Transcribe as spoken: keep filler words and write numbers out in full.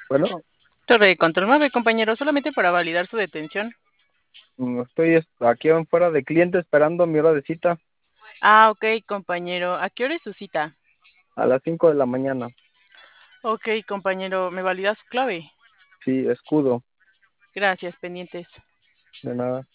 Bueno, Torre de control nueve, compañero, solamente para validar su detención. mm, estoy es- aquí afuera de cliente esperando mi hora de cita Ah, ok, compañero. ¿A qué hora es su cita? a las cinco de la mañana. Ok, compañero, ¿me valida su clave? Sí, escudo, Gracias, pendientes. de nada.